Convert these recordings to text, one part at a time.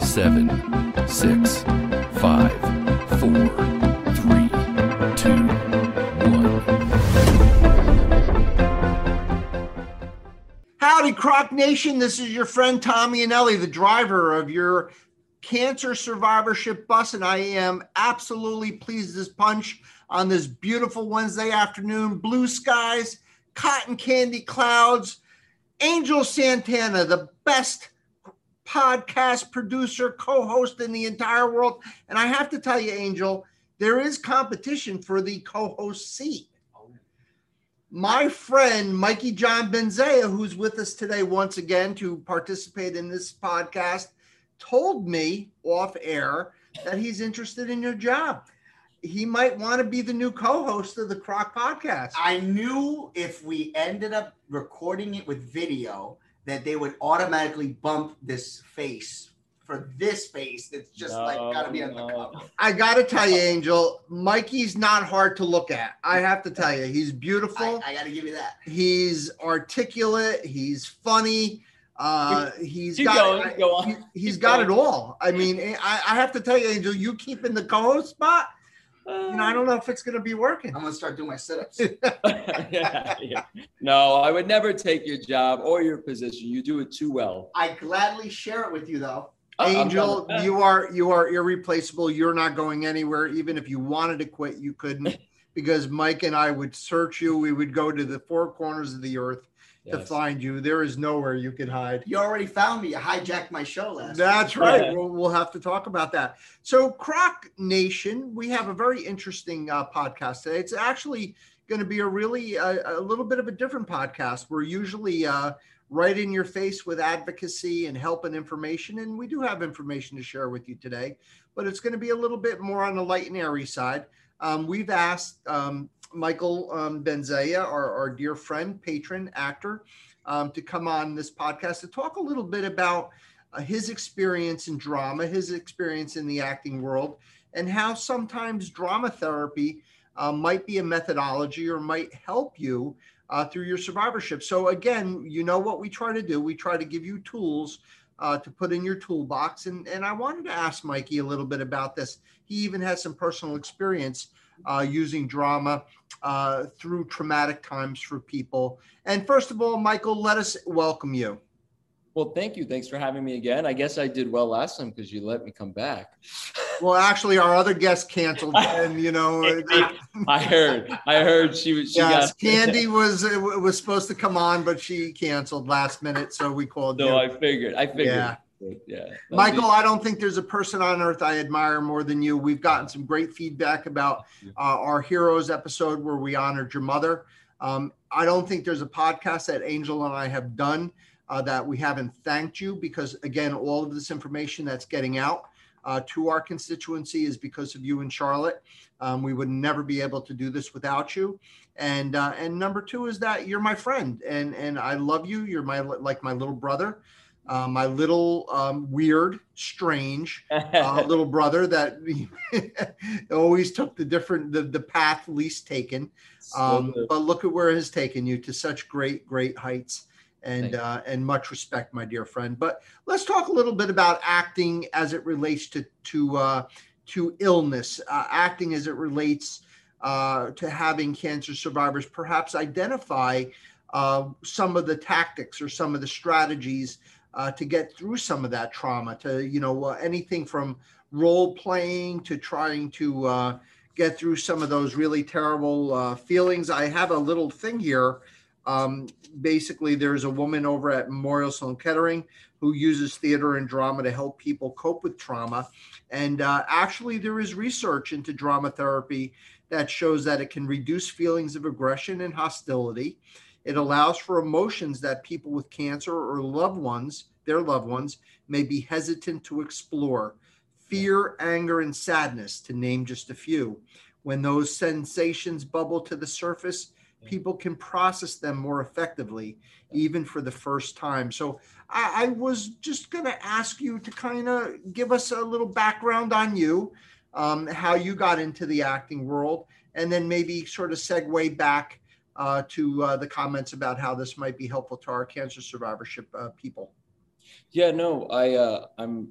7, 6, 5, 4, 3, 2, 1. Howdy, Croc Nation. This is your friend Tommy Anelli, the driver of your cancer survivorship bus, and I am absolutely pleased as punch on this beautiful Wednesday afternoon. Blue skies, cotton candy clouds. Angel Santana, the best podcast producer, co-host in the entire world. And I have to tell you, Angel, there is competition for the co-host seat. My friend, Mikey John Benzea, who's with us today once again to participate in this podcast, told me off air that he's interested in your job. He might want to be the new co-host of the Croc podcast. I knew if we ended up recording it with video that they would automatically bump this face for this face that's just gotta be on the cover. I gotta tell you, Angel, Mikey's not hard to look at. I have to tell you, he's beautiful. I gotta give you that. He's articulate. He's funny. He's Keep got going. He's got it all. I mean, I have to tell you, Angel, you keep in the co-host spot. I don't know if it's going to be working. I'm going to start doing my sit-ups. Yeah. No, I would never take your job or your position. You do it too well. I gladly share it with you, though. Angel, you are irreplaceable. You're not going anywhere. Even if you wanted to quit, you couldn't, because Mike and I would search you. We would go to the four corners of the earth to find you. There is nowhere you can hide. You already found me. You hijacked my show last That's week. right. We'll have to talk about that. So, Croc Nation, we have a very interesting podcast today. It's actually going to be a little bit of a different podcast. We're usually right in your face with advocacy and help and information, and we do have information to share with you today, but it's going to be a little bit more on the light and airy side. We've asked Michael Benzea, our dear friend, patron, actor, to come on this podcast to talk a little bit about his experience in drama, his experience in the acting world, and how sometimes drama therapy might be a methodology or might help you through your survivorship. So again, you know what we try to do. We try to give you tools to put in your toolbox. And I wanted to ask Mikey a little bit about this. He even has some personal experience using drama through traumatic times for people. And first of all, Michael, let us welcome you. Well, thank you. Thanks for having me again. I guess I did well last time because you let me come back. Well, actually, our other guest canceled, and I heard she yes, Candy was supposed to come on, but she canceled last minute, so we called you. No, I figured. Yeah. Michael, I don't think there's a person on earth I admire more than you. We've gotten some great feedback about our Heroes episode where we honored your mother. I don't think there's a podcast that Angel and I have done that we haven't thanked you, because, again, all of this information that's getting out to our constituency is because of you and Charlotte. We would never be able to do this without you. And number two is that you're my friend, and I love you. You're my little brother. My little weird, strange little brother that always took the path least taken. But look at where it has taken you, to such great heights, and much respect, my dear friend. But let's talk a little bit about acting as it relates to illness, acting as it relates to having cancer survivors perhaps identify some of the tactics or some of the strategies to get through some of that trauma, to, anything from role playing to trying to get through some of those really terrible feelings. I have a little thing here. Basically, there's a woman over at Memorial Sloan Kettering who uses theater and drama to help people cope with trauma. And actually, there is research into drama therapy that shows that it can reduce feelings of aggression and hostility. It allows for emotions that people with cancer or their loved ones, may be hesitant to explore. Fear, anger, and sadness, to name just a few. When those sensations bubble to the surface, people can process them more effectively, even for the first time. So I was just going to ask you to kind of give us a little background on you, how you got into the acting world, and then maybe sort of segue back to the comments about how this might be helpful to our cancer survivorship people. Yeah, no, I'm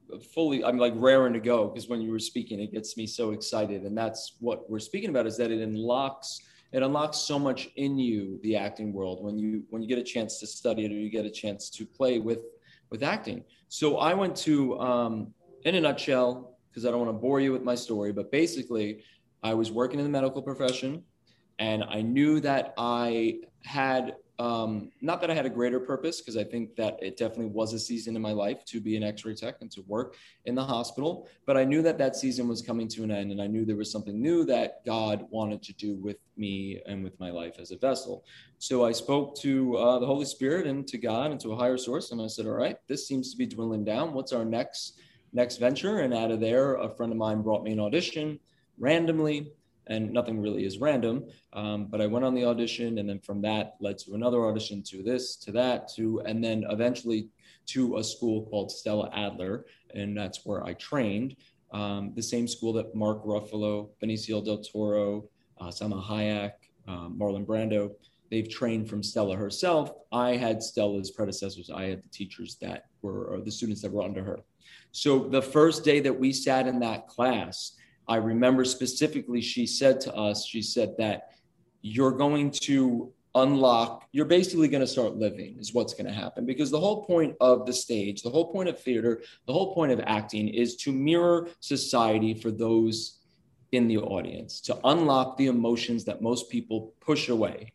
I'm like raring to go, because when you were speaking, it gets me so excited. And that's what we're speaking about, is that it unlocks so much in you, the acting world, when you get a chance to study it, or you get a chance to play with acting. So I went to, in a nutshell, because I don't want to bore you with my story, but basically I was working in the medical profession, and I knew that I had, not that I had a greater purpose, because I think that it definitely was a season in my life to be an X-ray tech and to work in the hospital. But I knew that season was coming to an end, and I knew there was something new that God wanted to do with me and with my life as a vessel. So I spoke to the Holy Spirit and to God and to a higher source. And I said, all right, this seems to be dwindling down. What's our next venture? And out of there, a friend of mine brought me an audition randomly. And nothing really is random, but I went on the audition, and then from that led to another audition, to this, to that, and then eventually to a school called Stella Adler, and that's where I trained. The same school that Mark Ruffalo, Benicio del Toro, Salma Hayek, Marlon Brando, they've trained from Stella herself. I had Stella's predecessors. I had the teachers that were, or the students that were under her. So the first day that we sat in that class, I remember specifically, she said to us, she said that you're going to you're basically going to start living, is what's going to happen. Because the whole point of the stage, the whole point of theater, the whole point of acting is to mirror society for those in the audience, to unlock the emotions that most people push away.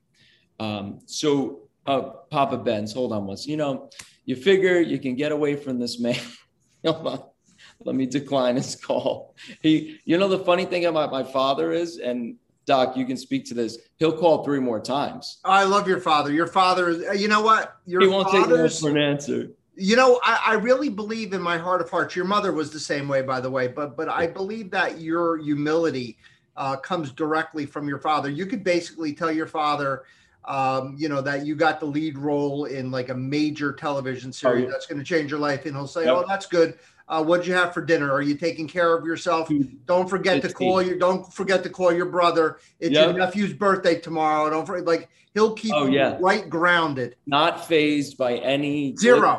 So Papa Benz, hold on once, you figure you can get away from this man. Hold on. Let me decline his call. The funny thing about my father is, and Doc, you can speak to this, he'll call 3 more times. I love your father. Your father is, you know what? He won't take no for an answer. I really believe in my heart of hearts. Your mother was the same way, by the way, but I believe that your humility comes directly from your father. You could basically tell your father, that you got the lead role in like a major television series that's going to change your life. And he'll say, oh, that's good. What'd you have for dinner? Are you taking care of yourself? Don't forget to call your brother. It's your nephew's birthday tomorrow. Don't forget, he'll keep you right grounded. Not phased by any zero.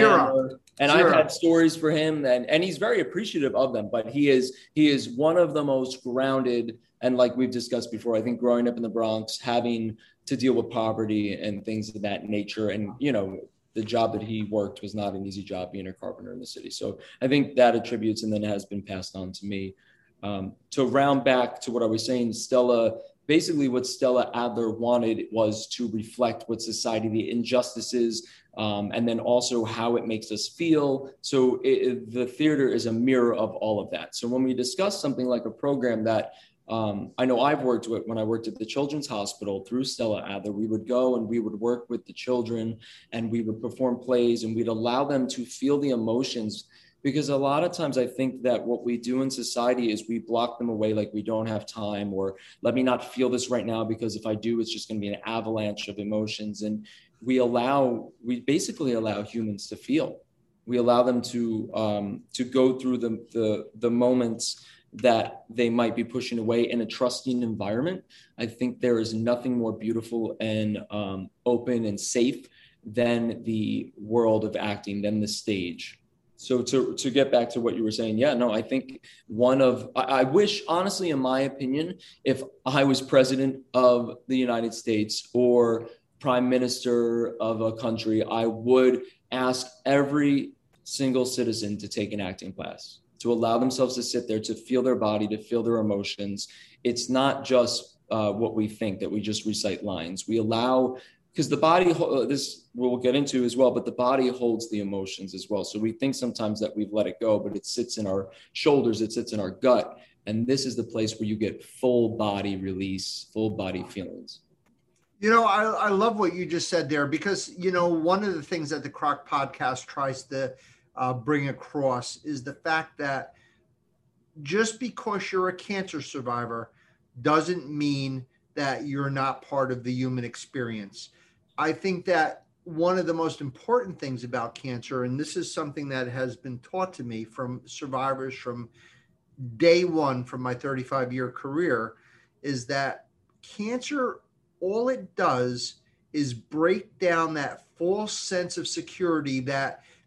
And I've had stories for him, and he's very appreciative of them, but he is one of the most grounded. And like we've discussed before, I think growing up in the Bronx, having to deal with poverty and things of that nature, and the job that he worked was not an easy job, being a carpenter in the city. So I think that attributes, and then has been passed on to me. To round back to what I was saying, basically what Stella Adler wanted was to reflect what society, the injustices, and then also how it makes us feel. So the theater is a mirror of all of that. So when we discuss something like a program that I know I've worked with, when I worked at the Children's Hospital through Stella Adler, we would go and we would work with the children, and we would perform plays, and we'd allow them to feel the emotions. Because a lot of times I think that what we do in society is we block them away, like we don't have time, or let me not feel this right now, because if I do, it's just going to be an avalanche of emotions. And we basically allow humans to feel. We allow them to go through the moments that they might be pushing away in a trusting environment. I think there is nothing more beautiful and open and safe than the world of acting, than the stage. So to get back to what you were saying, I think I wish, honestly, in my opinion, if I was president of the United States or prime minister of a country, I would ask every single citizen to take an acting class, to allow themselves to sit there, to feel their body, to feel their emotions. It's not just what we think, that we just recite lines. We allow, because the body, this we'll get into as well, but the body holds the emotions as well. So we think sometimes that we've let it go, but it sits in our shoulders, it sits in our gut. And this is the place where you get full body release, full body feelings. I love what you just said there, because, one of the things that the Croc podcast tries to bring across is the fact that just because you're a cancer survivor doesn't mean that you're not part of the human experience. I think that one of the most important things about cancer, and this is something that has been taught to me from survivors from day one from my 35-year career, is that cancer, all it does is break down that false sense of security that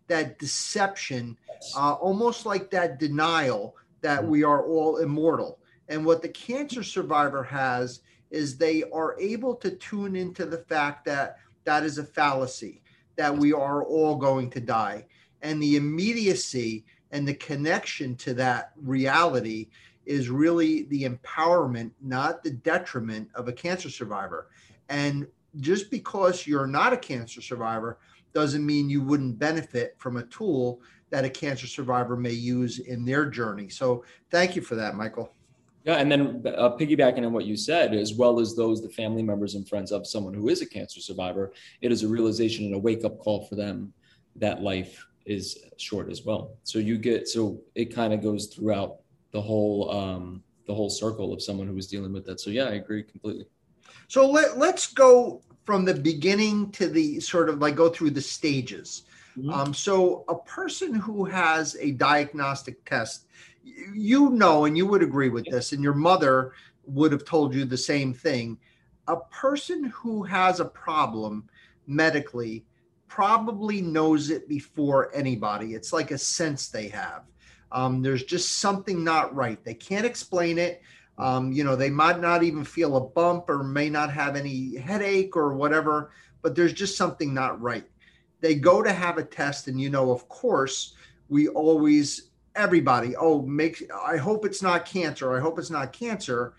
that deception, almost like that denial that we are all immortal. And what the cancer survivor has is they are able to tune into the fact that that is a fallacy, that we are all going to die. And the immediacy and the connection to that reality is really the empowerment, not the detriment of a cancer survivor. And just because you're not a cancer survivor doesn't mean you wouldn't benefit from a tool that a cancer survivor may use in their journey. So thank you for that, Michael. Yeah, and then piggybacking on what you said, as well as the family members and friends of someone who is a cancer survivor, it is a realization and a wake-up call for them that life is short as well. So it kind of goes throughout the whole circle of someone who is dealing with that. So yeah, I agree completely. So let's go from the beginning to the sort of like go through the stages. Mm-hmm. So a person who has a diagnostic test, you know, and you would agree with this, and your mother would have told you the same thing. A person who has a problem medically probably knows it before anybody. It's like a sense they have. There's just something not right. They can't explain it. They might not even feel a bump or may not have any headache or whatever, but there's just something not right. They go to have a test, and, of course, we always, everybody, I hope it's not cancer. I hope it's not cancer.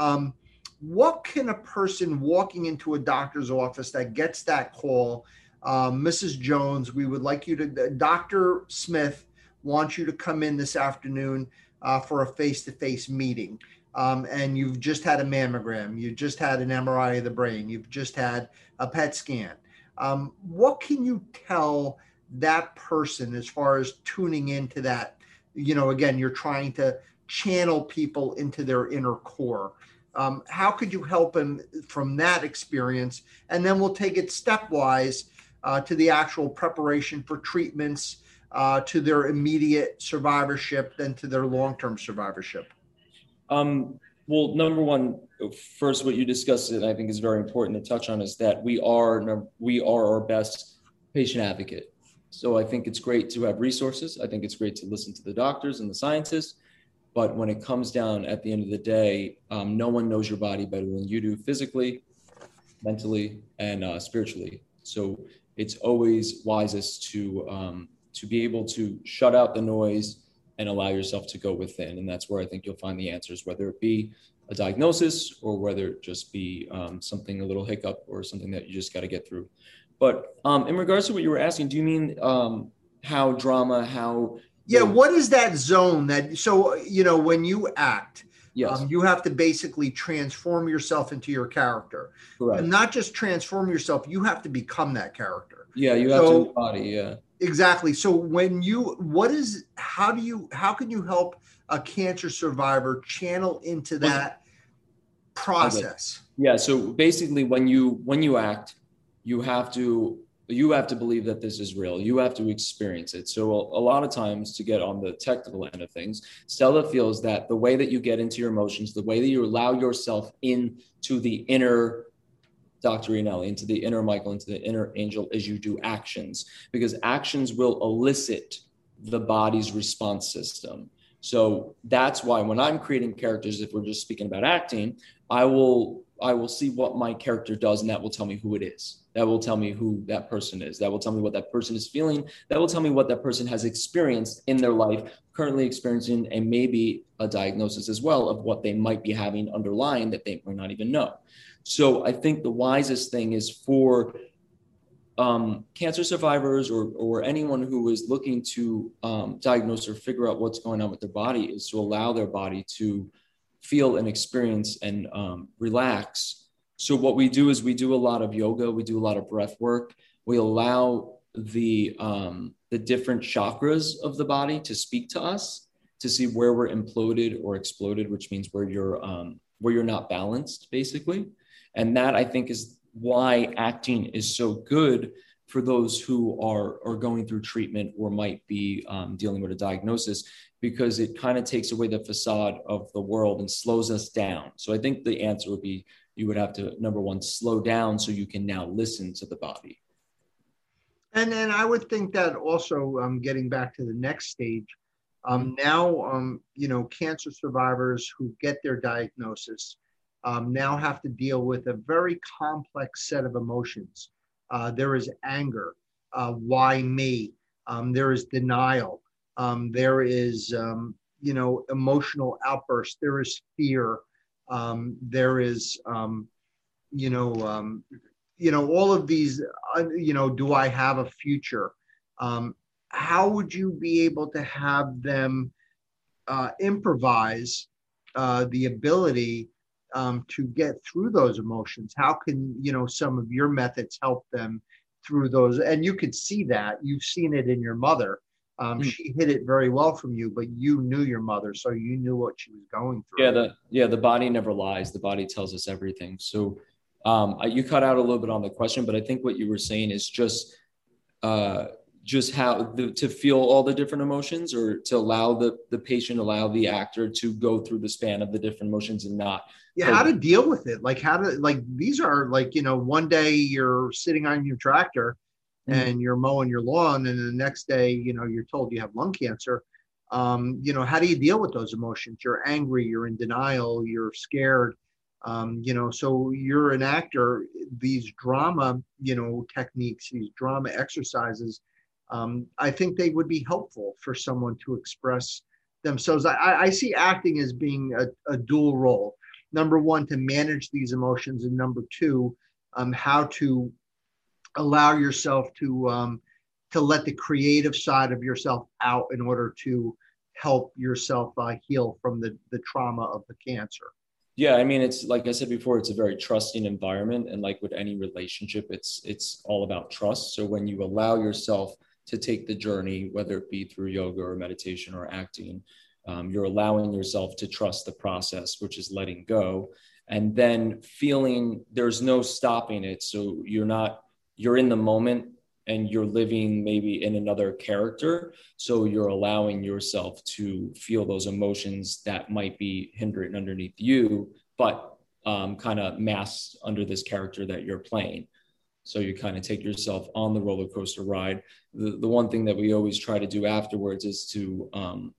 What can a person walking into a doctor's office that gets that call, Mrs. Jones, we would like you to, Dr. Smith wants you to come in this afternoon for a face-to-face meeting. And you've just had a mammogram, you just had an MRI of the brain, you've just had a PET scan. What can you tell that person as far as tuning into that? Again, you're trying to channel people into their inner core. How could you help them from that experience? And then we'll take it stepwise to the actual preparation for treatments, to their immediate survivorship, then to their long-term survivorship. Well, number one, first, what you discussed, and I think is very important to touch on, is that we are our best patient advocate. So I think it's great to have resources. I think it's great to listen to the doctors and the scientists. But when it comes down at the end of the day, no one knows your body better than you do, physically, mentally, and spiritually. So it's always wisest to be able to shut out the noise and allow yourself to go within. And that's where I think you'll find the answers, whether it be a diagnosis or whether it just be something, a little hiccup or something that you just got to get through. But in regards to what you were asking, do you mean how drama, how... Yeah, what is that zone that, so, when you act, yes. You have to basically transform yourself into your character. Correct. And not just transform yourself, you have to become that character. Yeah, you have to embody, yeah. Exactly. So how can you help a cancer survivor channel into that process? Yeah. So basically when you act, you have to believe that this is real. You have to experience it. So a lot of times, to get on the technical end of things, Stella feels that the way that you get into your emotions, the way that you allow yourself into the inner Dr. Iannelli, into the inner Michael, into the inner Angel, is you do actions, because actions will elicit the body's response system. So that's why when I'm creating characters, if we're just speaking about acting, I will see what my character does, and that will tell me who it is. That will tell me who that person is. That will tell me what that person is feeling. That will tell me what that person has experienced in their life, currently experiencing, and maybe a diagnosis as well of what they might be having underlying that they might not even know. So I think the wisest thing is for cancer survivors or anyone who is looking to diagnose or figure out what's going on with their body, is to allow their body to feel and experience and relax. So what we do is we do a lot of yoga, we do a lot of breath work. We allow the different chakras of the body to speak to us, to see where we're imploded or exploded, which means where you're not balanced, basically. And that, I think, is why acting is so good for those who are going through treatment or might be dealing with a diagnosis, because it kind of takes away the facade of the world and slows us down. So I think the answer would be, you would have to, number one, slow down so you can now listen to the body. And then I would think that also, getting back to the next stage, now, cancer survivors who get their diagnosis now have to deal with a very complex set of emotions. There is anger. Why me? There is denial. There is, emotional outburst. There is fear. There is, all of these, do I have a future? How would you be able to have them improvise the ability to get through those emotions? How can, some of your methods help them through those? And you could see that. You've seen it in your mother. She hid it very well from you, but you knew your mother, so you knew what she was going through. The body never lies. The body tells us everything. So you cut out a little bit on the question, but I think what you were saying is just how to feel all the different emotions, or to allow the patient, allow the actor to go through the span of the different emotions and not. Yeah, how to deal with it. These are one day you're sitting on your tractor and you're mowing your lawn, and the next day, you're told you have lung cancer. How do you deal with those emotions? You're angry, you're in denial, you're scared. So you're an actor. These drama, techniques, these drama exercises, I think they would be helpful for someone to express themselves. I see acting as being a dual role. Number one, to manage these emotions, and number two, how to allow yourself to let the creative side of yourself out in order to help yourself heal from the trauma of the cancer. Yeah, I mean, it's like I said before, it's a very trusting environment, and like with any relationship, it's all about trust. So when you allow yourself to take the journey, whether it be through yoga or meditation or acting, you're allowing yourself to trust the process, which is letting go, and then feeling there's no stopping it. So you're in the moment and you're living maybe in another character. So you're allowing yourself to feel those emotions that might be hindering underneath you, but kind of masked under this character that you're playing. So you kind of take yourself on the roller coaster ride. The one thing that we always try to do afterwards is to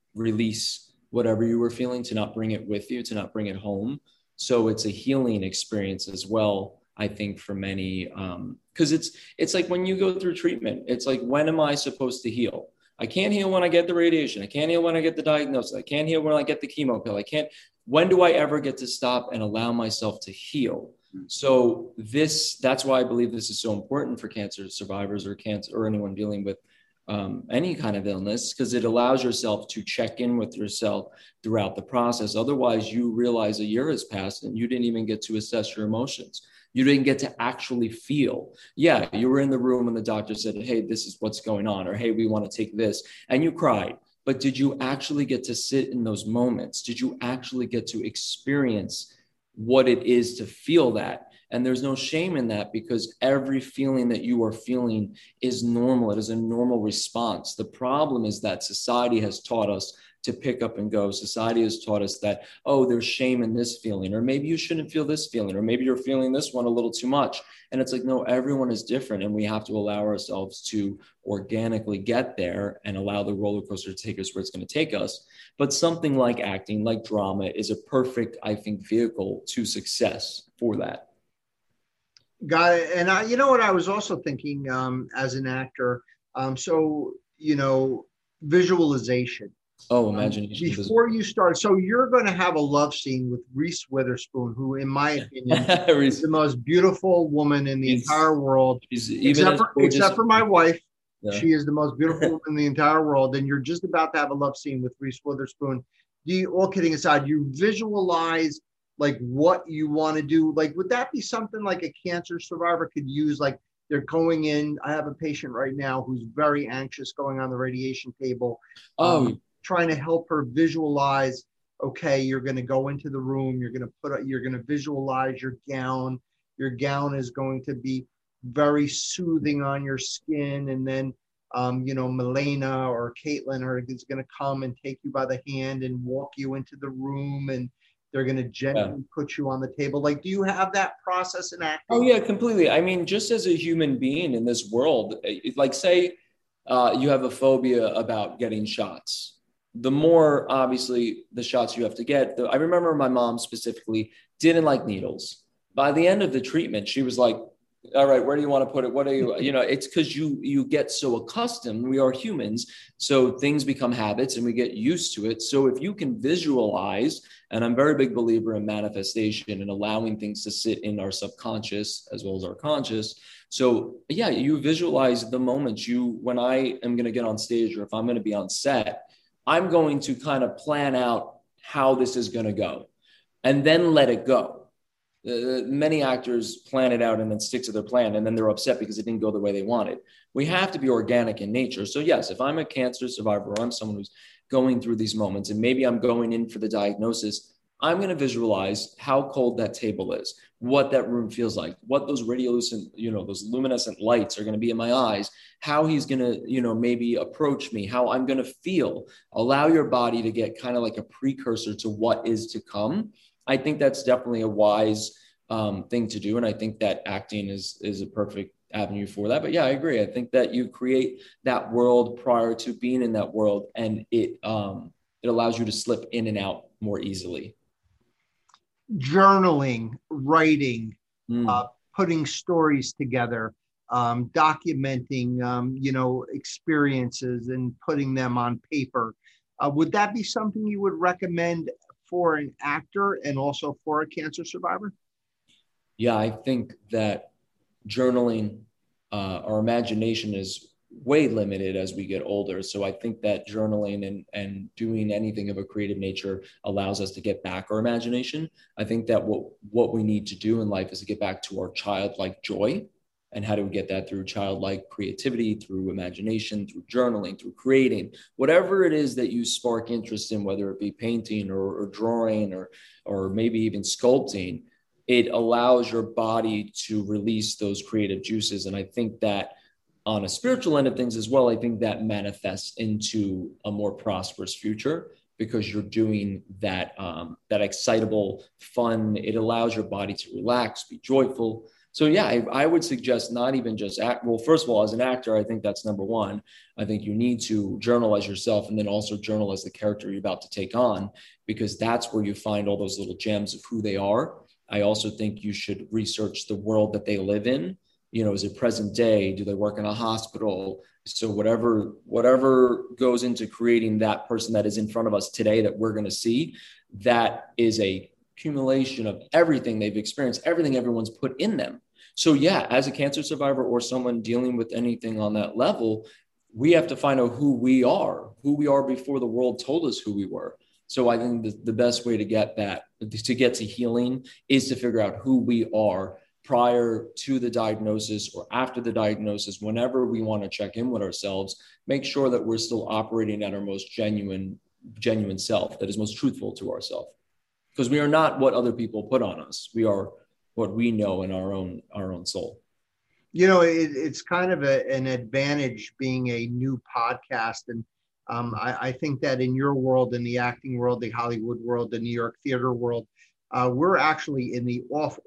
release whatever you were feeling, to not bring it with you, to not bring it home. So it's a healing experience as well, I think, for many, because it's like when you go through treatment, it's like, when am I supposed to heal? I can't heal when I get the radiation. I can't heal when I get the diagnosis. I can't heal when I get the chemo pill. When do I ever get to stop and allow myself to heal? So that's why I believe this is so important for cancer survivors or anyone dealing with any kind of illness, because it allows yourself to check in with yourself throughout the process. Otherwise, you realize a year has passed and you didn't even get to assess your emotions. You didn't get to actually feel. Yeah, you were in the room and the doctor said, hey, this is what's going on, or hey, we want to take this, and you cried. But did you actually get to sit in those moments? Did you actually get to experience what it is to feel that? And there's no shame in that, because every feeling that you are feeling is normal. It is a normal response. The problem is that society has taught us to pick up and go. Society has taught us that, oh, there's shame in this feeling, or maybe you shouldn't feel this feeling, or maybe you're feeling this one a little too much. And it's like, no, everyone is different. And we have to allow ourselves to organically get there and allow the roller coaster to take us where it's going to take us. But something like acting, like drama, is a perfect, I think, vehicle to success for that. Got it. And what I was also thinking as an actor, visualization. Oh, imagination. Before you start, so you're going to have a love scene with Reese Witherspoon, who, in my opinion, is the most beautiful woman in the entire world, except for my wife. Yeah. She is the most beautiful woman in the entire world, and you're just about to have a love scene with Reese Witherspoon. All kidding aside, you visualize like what you want to do. Like, would that be something like a cancer survivor could use? Like, they're going in. I have a patient right now who's very anxious, going on the radiation table. Trying to help her visualize, okay, you're going to go into the room, you're going to visualize your gown. Your gown is going to be very soothing on your skin. And then, Milena or Caitlin is going to come and take you by the hand and walk you into the room. And They're going to gently put you on the table. Like, do you have that process in acting? Oh yeah, completely. I mean, just as a human being in this world, like say you have a phobia about getting shots. The more obviously the shots you have to get. I remember my mom specifically didn't like needles. By the end of the treatment, she was like, all right, where do you want to put it? What are you, it's because you get so accustomed. We are humans. So things become habits and we get used to it. So if you can visualize, and I'm a very big believer in manifestation and allowing things to sit in our subconscious as well as our conscious. So yeah, you visualize the moment when I am going to get on stage, or if I'm going to be on set, I'm going to kind of plan out how this is going to go and then let it go. Many actors plan it out and then stick to their plan, and then they're upset because it didn't go the way they wanted. We have to be organic in nature. So yes, if I'm a cancer survivor, or I'm someone who's going through these moments, and maybe I'm going in for the diagnosis, I'm going to visualize how cold that table is, what that room feels like, what those radiolucent, those luminescent lights are going to be in my eyes, how he's going to, maybe approach me, how I'm going to feel. Allow your body to get kind of like a precursor to what is to come. I think that's definitely a wise thing to do. And I think that acting is a perfect avenue for that. But yeah, I agree. I think that you create that world prior to being in that world, and it allows you to slip in and out more easily. Journaling, writing, putting stories together, documenting, experiences and putting them on paper. Would that be something you would recommend for an actor and also for a cancer survivor? Yeah, I think that journaling, our imagination is way limited as we get older. So I think that journaling and doing anything of a creative nature allows us to get back our imagination. I think that what we need to do in life is to get back to our childlike joy. And how do we get that? Through childlike creativity, through imagination, through journaling, through creating, whatever it is that you spark interest in, whether it be painting or drawing or maybe even sculpting. It allows your body to release those creative juices. And I think that on a spiritual end of things as well, I think that manifests into a more prosperous future, because you're doing that excitable fun. It allows your body to relax, be joyful. So yeah, I would suggest not even just act. Well, first of all, as an actor, I think that's number one. I think you need to journal as yourself, and then also journal as the character you're about to take on, because that's where you find all those little gems of who they are. I also think you should research the world that they live in. Is it present day? Do they work in a hospital? So whatever goes into creating that person that is in front of us today that we're going to see, that is a accumulation of everything they've experienced, everything everyone's put in them. So yeah, as a cancer survivor or someone dealing with anything on that level, we have to find out who we are before the world told us who we were. So I think the best way to get to healing is to figure out who we are prior to the diagnosis or after the diagnosis. Whenever we want to check in with ourselves, make sure that we're still operating at our most genuine self, that is most truthful to ourselves. Because we are not what other people put on us. We are what we know in our own soul. It's kind of an advantage being a new podcast. And I think that in your world, in the acting world, the Hollywood world, the New York theater world, we're actually in the off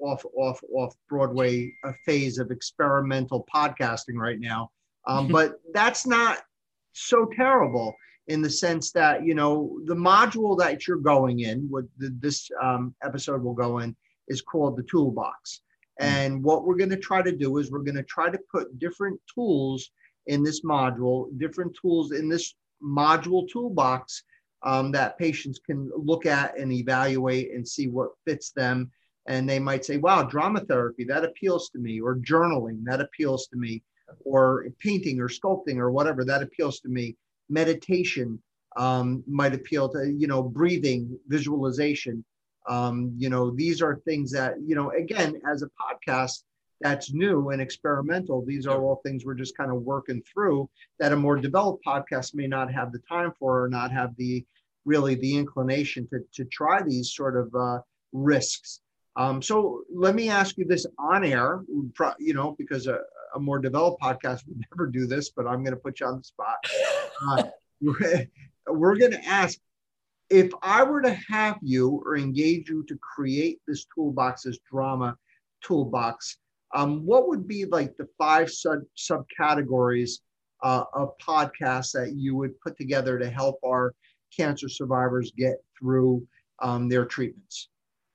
Broadway phase of experimental podcasting right now. But that's not so terrible, in the sense that, the module that you're going in, what this episode will go in, is called the Toolbox. And what we're going to try to do is we're going to try to put different tools in this module, different tools in this module toolbox that patients can look at and evaluate and see what fits them. And they might say, wow, drama therapy, that appeals to me, or journaling, that appeals to me, or painting or sculpting or whatever, that appeals to me. Meditation might appeal to, breathing, visualization. These are things that, again, as a podcast that's new and experimental, these are all things we're just kind of working through that a more developed podcast may not have the time for, or not have the inclination to try these sort of risks. So let me ask you this on air, because a more developed podcast would never do this, but I'm going to put you on the spot. We're going to ask, if I were to have you or engage you to create this toolbox, this drama toolbox, what would be like the 5 subcategories of podcasts that you would put together to help our cancer survivors get through their treatments?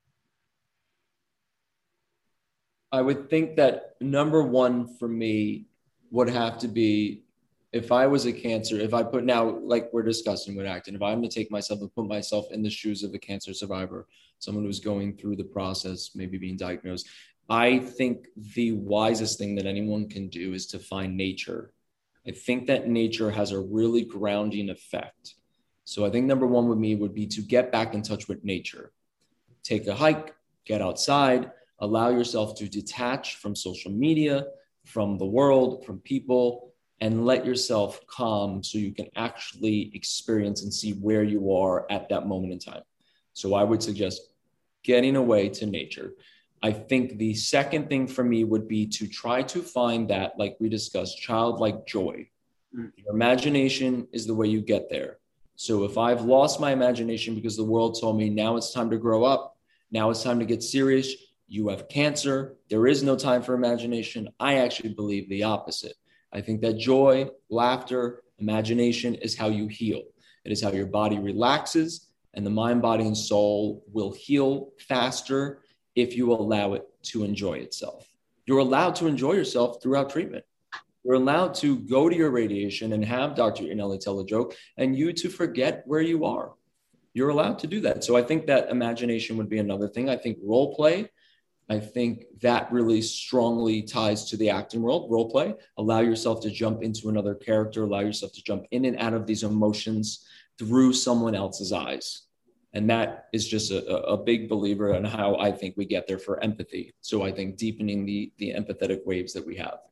I would think that number one for me would have to be, if I was a cancer, if I put now, like we're discussing with Acton, if I'm to take myself and put myself in the shoes of a cancer survivor, someone who's going through the process, maybe being diagnosed, I think the wisest thing that anyone can do is to find nature. I think that nature has a really grounding effect. So I think number one with me would be to get back in touch with nature. Take a hike, get outside, allow yourself to detach from social media, from the world, from people, and let yourself calm so you can actually experience and see where you are at that moment in time. So I would suggest getting away to nature. I think the second thing for me would be to try to find that, like we discussed, childlike joy. Your imagination is the way you get there. So if I've lost my imagination because the world told me now it's time to grow up, now it's time to get serious, you have cancer, there is no time for imagination, I actually believe the opposite. I think that joy, laughter, imagination is how you heal. It is how your body relaxes, and the mind, body, and soul will heal faster if you allow it to enjoy itself. You're allowed to enjoy yourself throughout treatment. You're allowed to go to your radiation and have Dr. Iannelli tell a joke and you to forget where you are. You're allowed to do that. So I think that imagination would be another thing. I think role play. I think that really strongly ties to the acting world, role play. Allow yourself to jump into another character, allow yourself to jump in and out of these emotions through someone else's eyes. And that is just a big believer in how I think we get there for empathy. So I think deepening the empathetic waves that we have.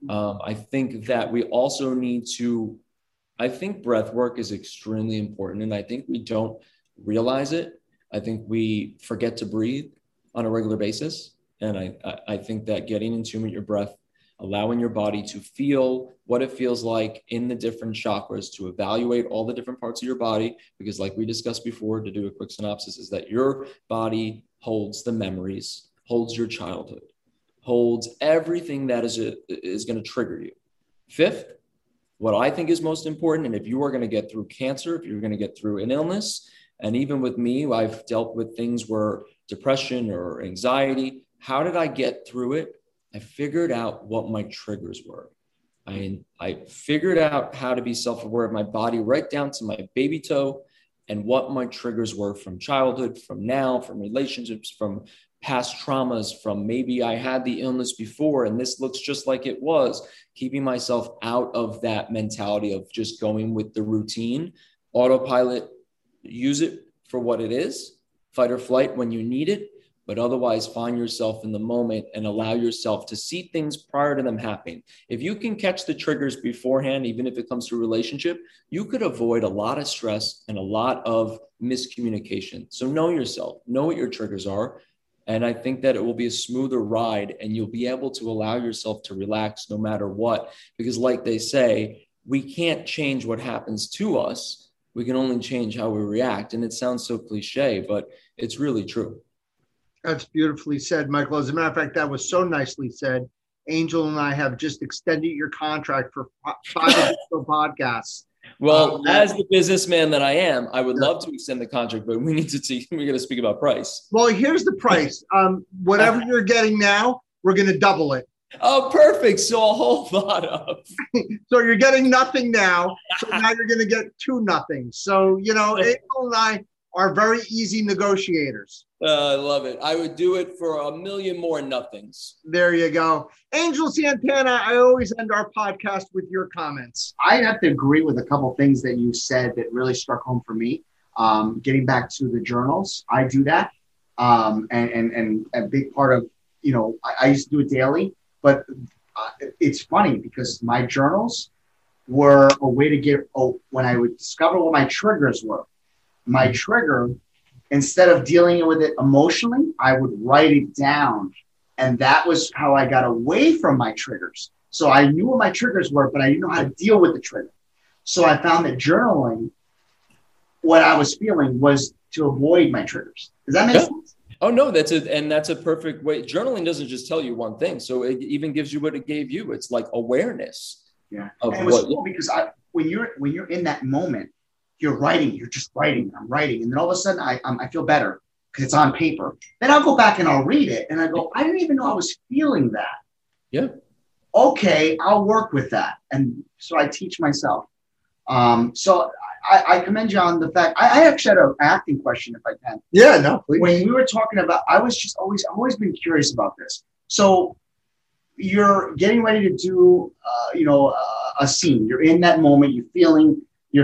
I think that we also need to, I think breath work is extremely important. And I think we don't realize it. I think we forget to breathe on a regular basis. And I think that getting in tune with your breath, allowing your body to feel what it feels like in the different chakras, to evaluate all the different parts of your body, because like we discussed before, to do a quick synopsis, is that your body holds the memories, holds your childhood, holds everything that is going to trigger you. Fifth, what I think is most important, and if you are going to get through cancer, if you're going to get through an illness, and even with me, I've dealt with things where depression or anxiety, how did I get through it? I figured out what my triggers were. I figured out how to be self-aware of my body right down to my baby toe and what my triggers were from childhood, from now, from relationships, from past traumas, from maybe I had the illness before and this looks just like it was, keeping myself out of that mentality of just going with the routine. Autopilot, use it for what it is, fight or flight when you need it, but otherwise find yourself in the moment and allow yourself to see things prior to them happening. If you can catch the triggers beforehand, even if it comes to a relationship, you could avoid a lot of stress and a lot of miscommunication. So know yourself, know what your triggers are. And I think that it will be a smoother ride and you'll be able to allow yourself to relax no matter what. Because like they say, we can't change what happens to us. We can only change how we react. And it sounds so cliche, but it's really true. That's beautifully said, Michael. As a matter of fact, that was so nicely said. Angel and I have just extended your contract for 5 additional podcasts. Well, as the businessman that I am, I would love to extend the contract, but we need to see, we're going to speak about price. Well, here's the price. Whatever you're getting now, we're going to double it. Oh, perfect. So a whole lot of. So you're getting nothing now. So now you're going to get 2 nothings. So, Angel and I are very easy negotiators. I love it. I would do it for $1 million more nothings. There you go. Angel Santana, I always end our podcast with your comments. I have to agree with a couple things that you said that really struck home for me. Getting back to the journals, I do that. And a big part of, I used to do it daily, but it's funny because my journals were a way to when I would discover what my triggers were. My trigger, instead of dealing with it emotionally, I would write it down. And that was how I got away from my triggers. So I knew what my triggers were, but I didn't know how to deal with the trigger. So I found that journaling what I was feeling was to avoid my triggers. Does that make sense? Oh no, that's a perfect way. Journaling doesn't just tell you one thing. So it even gives you what it gave you. It's like awareness. Yeah. And it was cool because when you're in that moment, you're writing, you're just writing, I'm writing. And then all of a sudden I feel better because it's on paper. Then I'll go back and I'll read it and I go, I didn't even know I was feeling that. Yeah. Okay, I'll work with that. And so I teach myself. So I commend you on the fact, I actually had an acting question if I can. Yeah, no, please. When we were talking about, I've always been curious about this. So you're getting ready to do, a scene. You're in that moment. You're feeling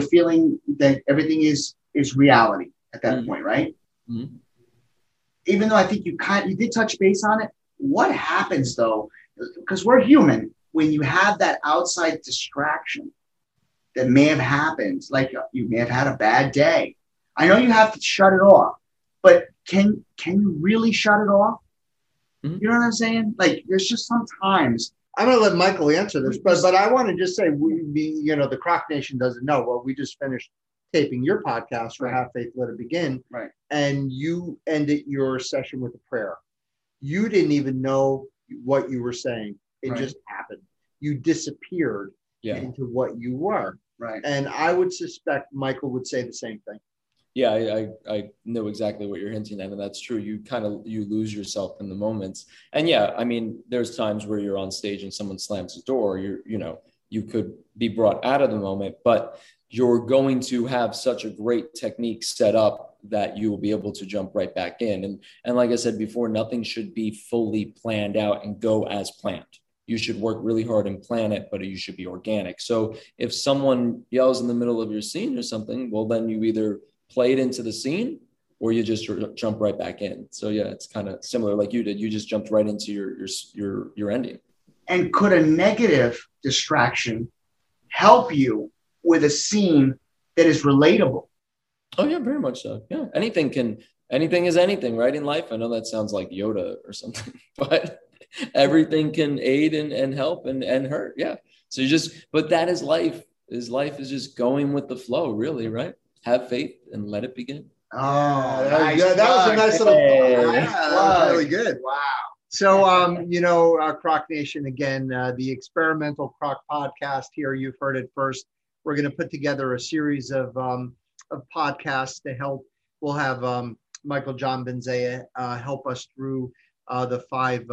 that everything is reality at that point, right? Mm-hmm. Even though I think you did touch base on it. What happens though? Because we're human. When you have that outside distraction that may have happened, like you may have had a bad day. I know you have to shut it off, but can you really shut it off? Mm-hmm. You know what I'm saying? Like there's just sometimes. I'm going to let Michael answer this, but I want to just say, the Croc Nation doesn't know. Well, we just finished taping your podcast for Have Faith, Let It Begin. Right. And you ended your session with a prayer. You didn't even know what you were saying. It just happened. You disappeared into what you were. Right. And I would suspect Michael would say the same thing. Yeah, I know exactly what you're hinting at, and that's true. You lose yourself in the moments. And yeah, I mean, there's times where you're on stage and someone slams the door, you could be brought out of the moment, but you're going to have such a great technique set up that you will be able to jump right back in. And like I said before, nothing should be fully planned out and go as planned. You should work really hard and plan it, but you should be organic. So if someone yells in the middle of your scene or something, well, then you either play it into the scene or you just jump right back in. So yeah, it's kind of similar like you did. You just jumped right into your ending. And could a negative distraction help you with a scene that is relatable? Oh yeah, very much so. Yeah. Anything is anything, right? In life. I know that sounds like Yoda or something, but everything can aid and help and hurt. Yeah. So but that is life. Life is just going with the flow, really, right? Have faith and let it begin. Oh, nice. That was a nice little. That was really good. Wow. So, Croc Nation, again, the Experimental Croc podcast here. You've heard it first. We're going to put together a series of podcasts to help. We'll have Michael John Benzea help us through the 5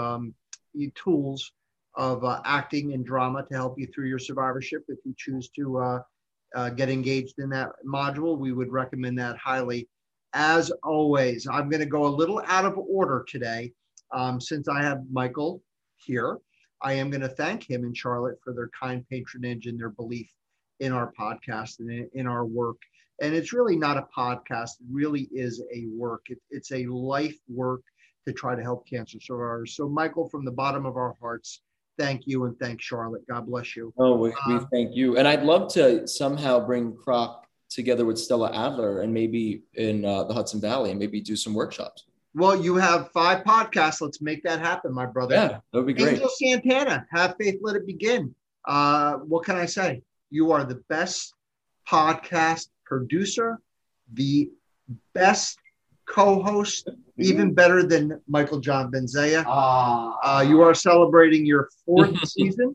tools of acting and drama to help you through your survivorship. If you choose to get engaged in that module, we would recommend that highly. As always, I'm going to go a little out of order today. Since I have Michael here, I am going to thank him and Charlotte for their kind patronage and their belief in our podcast and in our work. And it's really not a podcast. It really is a work. It's a life work to try to help cancer survivors. So Michael, from the bottom of our hearts, thank you, and thank Charlotte. God bless you. Oh, we thank you. And I'd love to somehow bring Croc together with Stella Adler and maybe in the Hudson Valley and maybe do some workshops. Well, you have 5 podcasts. Let's make that happen, my brother. Yeah, that would be great. Angel Santana, Have Faith, Let It Begin. What can I say? You are the best podcast producer, the best co-host, even better than Michael John Benzea. You are celebrating your 4th season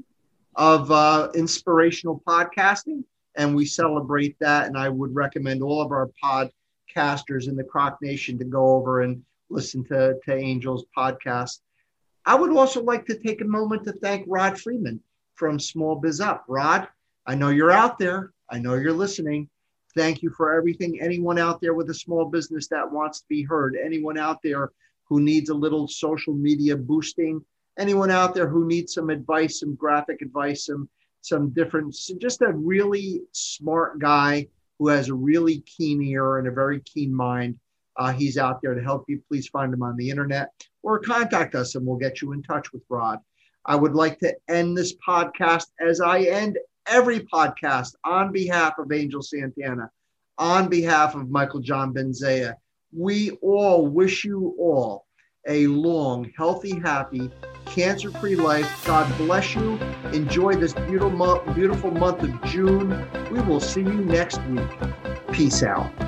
of inspirational podcasting, and we celebrate that. And I would recommend all of our podcasters in the Croc Nation to go over and listen to Angel's podcast. I would also like to take a moment to thank Rod Freeman from Small Biz Up. Rod, I know you're out there. I know you're listening. Thank you for everything. Anyone out there with a small business that wants to be heard, anyone out there who needs a little social media boosting, anyone out there who needs some advice, some graphic advice, some different, just a really smart guy who has a really keen ear and a very keen mind. He's out there to help you. Please find him on the internet or contact us and we'll get you in touch with Rod. I would like to end this podcast as I end every podcast on behalf of Angel Santana, on behalf of Michael John Benzea. We all wish you all a long, healthy, happy, cancer-free life. God bless you. Enjoy this beautiful month of June. We will see you next week. Peace out.